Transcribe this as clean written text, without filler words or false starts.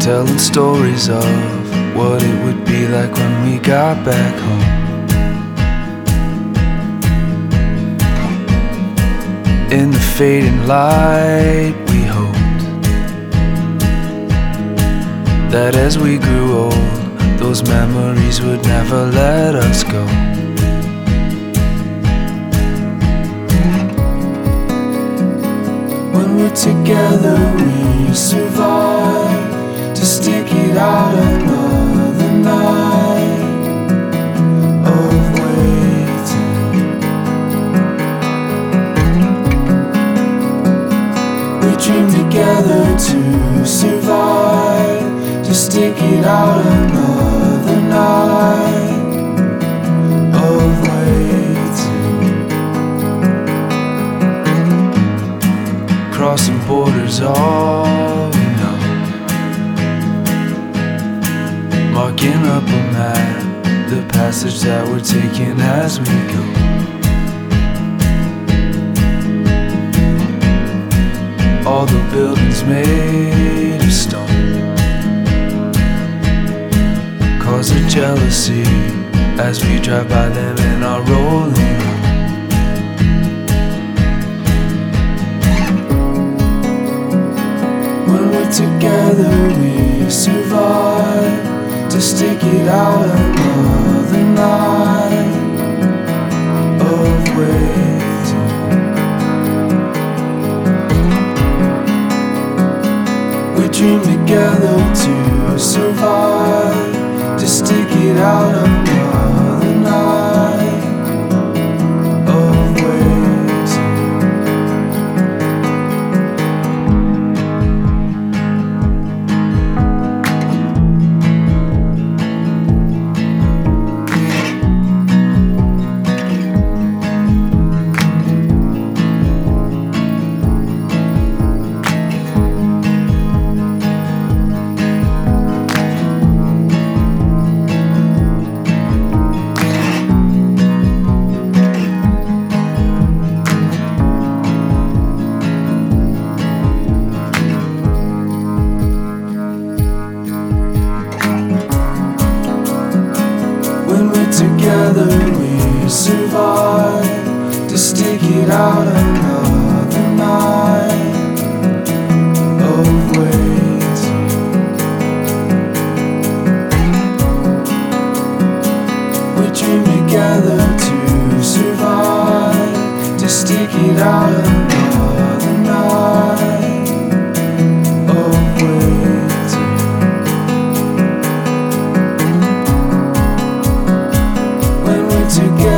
telling stories of what it would be like when we got back home. In the fading light, we hoped that as we grew old, those memories would never let us go. When we're together, we survive to stick it out another night of waiting. We dream together to survive, to stick it out another night of waiting. Crossing borders, all we know, marking up a map, the passage that we're taking as we go. All the buildings made of stone, cause of jealousy as we drive by them in our rolling home. When we're together, we survive to stick it out another night of waiting. We dream together to survive, to stick it out another night of waiting. When we're together, we survive to stick it out another night of waiting. We dream together to survive, to stick it out another night of waiting. When we're together,